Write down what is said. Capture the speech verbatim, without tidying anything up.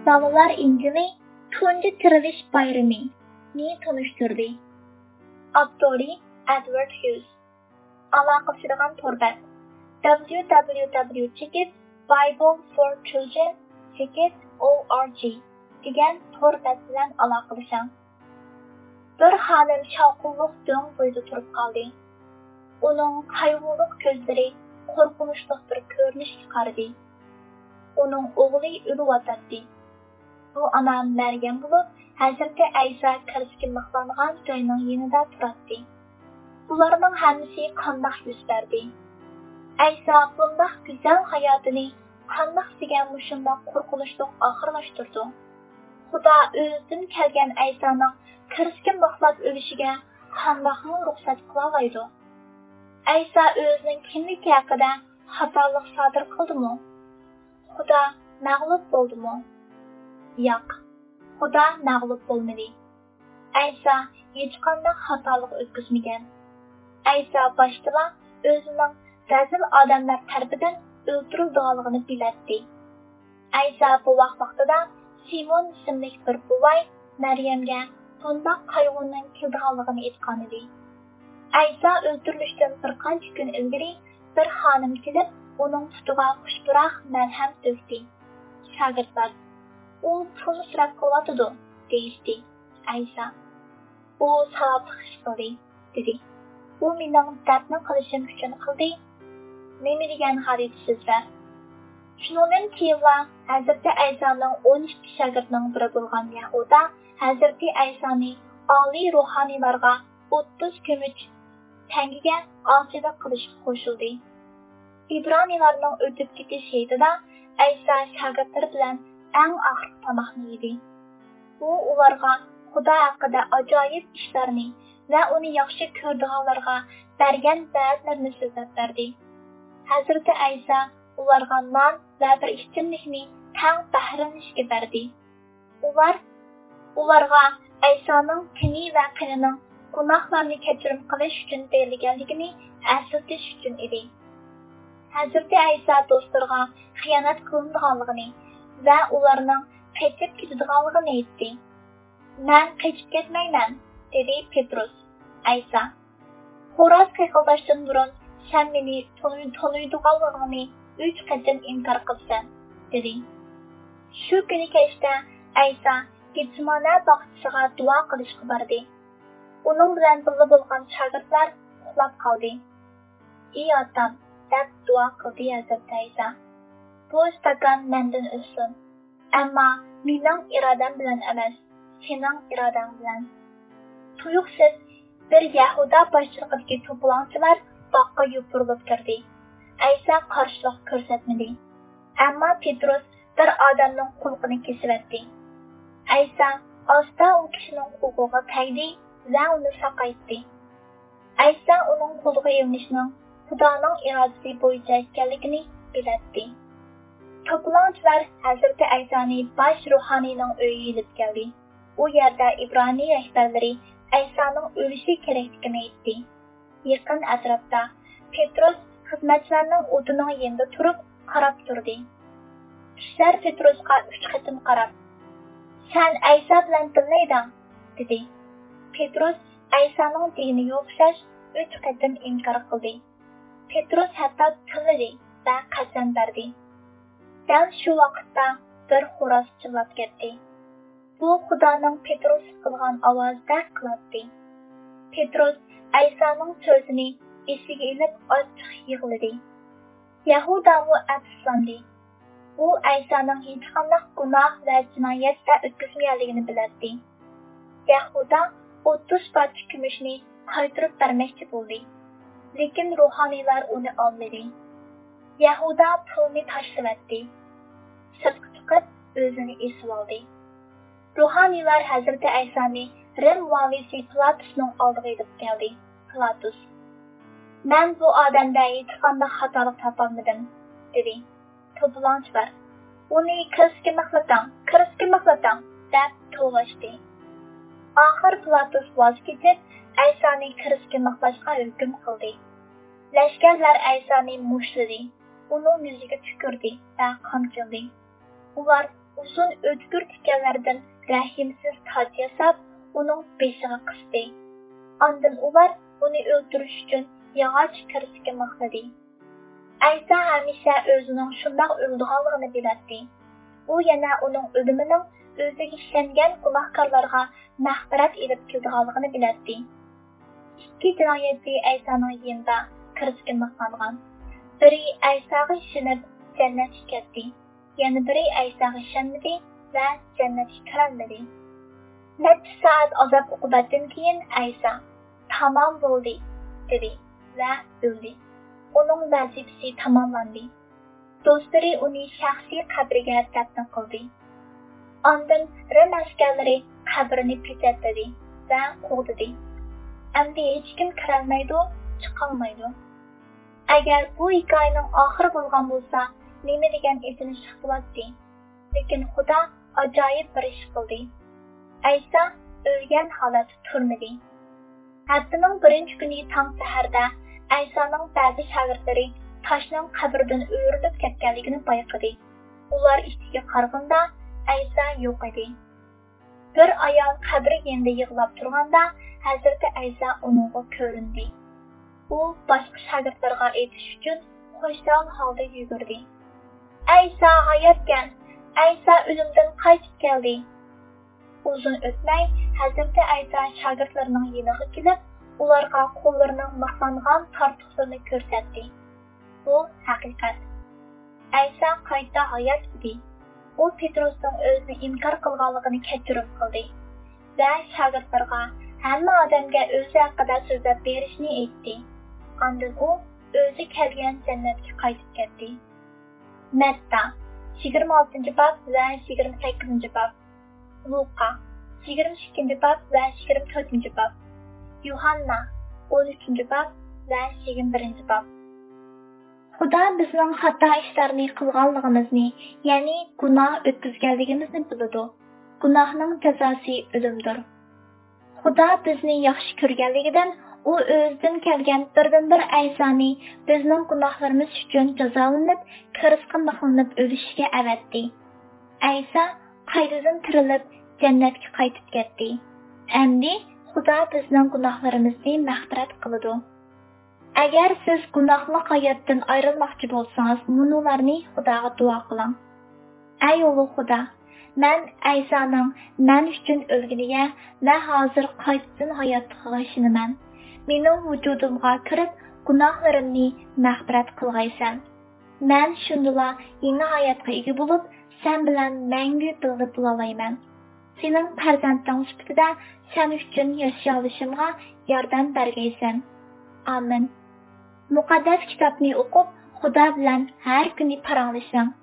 Balalar İncili tunji tirilish bayrami ni tanıştırdı. Abdori Edward Hughes. Alaqaşıdığan torbat w w w chekit bible for children chekit org degan torbat bilan aloqalashing. Bir xonam shavqinliq do'ng bo'yida turib qoldi. Uning qayg'uli ko'zlari qo'rqinchli bir ko'rinish chiqardi. Uning o'g'li o'layotdi. Bu ana Maryam bo'lib, Hazrati Aysa kirishga maqlangan joyning yonida turardi. Bularning hammasi qandoq yuz berdi? Aysa bundoq go'zal hayotini qandoq degan mushundoq qo'rqinchli oxirlashtirdi. Xudo o'zidan kelgan Aysaning kirishga maqlab o'lishiga qandoq ruxsat qila oladi? Aysa o'zining kimligi haqida xatolik sodir qildimi? Xudo mag'lub bo'ldimi? Yo'q, Xudo mag'lub bo'lmadi. Aysa hech qanday xatolik o'tkazmagan. Aysa boshida o'zining razil odamlar tarafidan o'ldirilganligini biladi. Aysa bu vaqtida Simon ismli bir buvay Maryamga bundoq qayg'uning kelganligini aytgan edi. Aysa o'ldirilishdan bir qancha kun ilgari bir xonim kelib, uning putiga xushbiroq malham to'kdi. Shogirdlar, u pul sirab qo'yatdi, deyishdi. Aysa, u savobli ish qildi, dedi. U mening dardni qilishim uchun qildi. Nima degan hadissizlar? Shundan keyinla Hazrati Aysaning o'n ikki shogirdining biri bo'lgan Yahuda Hazrati Aysani oliy ruhoniylarga o'ttiz kumush tangiga ochilik qilishga qo'shildi. İbranilarning o'tib ketish hayitida Aysa shogirdlari bilan eng oxirgi tomoqni yedi. U ularga Xudo haqida ajoyib ishlarni va uni yaxshi ko'rdiganlarga bergan va'zlarni so'zlab berdi. Hazrati Aysa ularga non va bir ichimlikni tang bahramlashga berdi. Ular ularga Aysaning tini va qinining gunohlarni kechirim qilish uchun berilganligini eslatish uchun edi. Hazrati Aysa do'stlarga xiyonat qilinganligini va ularning qochib ketadiganligini aytdi. "Men qochib ketmayman", dedi Petrus. Aysa, "Xo'roz qiqildashdan burun sen meni taniydiganligingni uch qatim inkor qilsan", dedi. Shu kuni kechda Aysa Getsemane bog'chasiga duo qilishga bordi. Uning bilan birga bo'lgan shogirdlar uxlab qoldi. "Ey otam", deb duo qildi Hazrati Aysa. "Bu stakan mendan o'tsin. Ammo mening irodam bilan emas, sening irodang bilan." Tuyuqsiz bir Yahuda boshchiligidagi to'polonchilar boqqa yupurilib kirdi. Aysa qarshilik ko'rsatmadi. Ammo Petrus bir odamning qulqini kesib. Aysa asta u kishining qo'liga tegdi va uni saqaytdi. Aysa uning qo'liga elinishning Xudoning irodasi bo'yicha ekanligini biladi. To'polonchilar Hazrati Aysani bosh ruhoniyning uyiga olib keldi. U yerda İbrani rahbarlari Aysaning o'lishi kerakligini aytdi. Yaqin atrofda Petrus xizmatchilarning o'tining yonida turib qarab turdi. Kishilar Petrusga uch qatim qarab, "Sen Aysa bilan tillayding", dedi. Petrus Aysaning diniga o'xshash uch qatim inkor qildi. Petrus hatto tilladi va qasam berdi. Dal shu vaqtda bir xo'roz chillab ketdi. Bu Xudoning Petrus qilgan ovozda qiladi. Petrus Aysaning so'zini esiga ilib ochiq yig'ladi. Yahuda u afsuslandi. U Aysaning hech qanday gunoh va jinoyatda o'tkazmaganligini biladi. Yahuda o'ttiz parcha kumushni qaytarib bermoqchi bo'ldi. Lekin ruhoniylar uni olmadi. Yahuda pulni tashladi. Sirtqa chiqib o'zini esib oldi. Ruhoniylar Hazrati Aysani Rim valisi Pilatusning oldiga olib keldi. Pilatus, "Men bu odamda hech qanday xatolik topolmadim", dedi. To'polonchilar, "Uni kirishga maqlating, kirishga maqlating", deb to'lashdi. Oxir Pilatus voz kechib, Aysani kirishga maqlashga hukm qildi. Lashkarlar Aysani mushladi, uning yuziga tupurdi va qamchildi. Ular uzun o'tkir tikanlardan rahimsiz toj yasab, uning beshiga qisdi. Ondan ular uni o'ldirish uchun yog'och kirishga maqsadi. Aysa hamisha o'zining shundoq o'ldiganligini biladi. U yana uning o'limining o'ziga ishlangan gunohkorlarga mag'firat elib kelganligini biladi. Ikki jinoyatchi Aysaning yonida kirishga maqsangan. Biri Aysaga ishonib jannatga ketdi. Yana biri Aysaga ishonmadi va jannatga kirolmadi. Necha soat azob uqubatdan keyin Aysa tamom bo'ldi dedi va o'ldi. Uning vazifasi tamomlandi. Do'stlari uni shaxsiy qabriga dafn qildi. Ondan Rim askarlari qabrini pechatladi va qo'ydi. Endi hech kim kirolmaydi, chiqolmaydi. Agar bu hikoyaning oxiri bo'lgan bo'lsa, nima degan esinish bo'ladi. Lekin Xudo ajoyib bir ish qildi. Aysa o'lgan holatda turmadi. Haftaning birinchi kuni tong saharda Aysaning ba'zi shogirdlari toshning qabrdan o'rilib ketganligini payqadi. Ular ichiga qaraganda Aysa yo'q edi. Bir ayol qabri yonida yig'lab turganda Hazrati Aysa uningga ko'rindi. U boshqa shogirdlarga aytish uchun xo'shdan holda yugurdi. Aysa hayotgan, Aysa o'limdan qaytib keldi. Uzun o'tmay Hazrati Aysa shogirdlarining yoniga kelib, ularga qo'llarining maqlangan tortiqlarini ko'rsatdi. Bu haqiqat. Aysa qayta hayot edi. U Petrosning o'zini inkor qilganligini kechirib qildi va shogirdlarga hamma odamga o'zi haqida so'zlab berishni aytdi. Ondan u o'zi kelgan jannatga qaytib ketdi. Matta yigirma oltinchi bob va yigirma sakkizinchi bob. Luqa yigirma ikkinchi bob va yigirma to'rtinchi bob. Yuhanna o'n uchinchi bob va yigirma birinchi bob. Xudo bizning xato ishlarni qilganligimizni, ya'ni gunoh o'tkazganligimizni biladi. Gunohning jazosi o'limdir. Xudo bizni yaxshi ko'rganligidan u o'zidan kelgan birdan bir Aysoni bizning gunohlarimiz uchun jazolanib, kirisqa mixlanib o'lishiga avatdi. Aysa qaytadan tirilib jannatga qaytib ketdi. Endi Xudo bizning gunohlarimizni mag'firat qiladi. Agar siz gunohli hayotdan ayrilmoqchi bo'lsangiz, munolarni Xudoga duo qiling. Ey ulug' Xudo, men Aysoning men uchun o'lganiga va hozir qaytadan hayotga qilishinaman. Mening vujudimga kirib, gunohlarimni mag'firat qilg'aysan. Men shundala yangi hayotga ega bo'lib, sen bilan mangu birga bo'lalayman. Sening farzanding sifatida sen uchun yashay olishimga yordam bergaysan. Amin. Muqaddas kitobni o'qib, Xudo bilan har kuni paranglashing.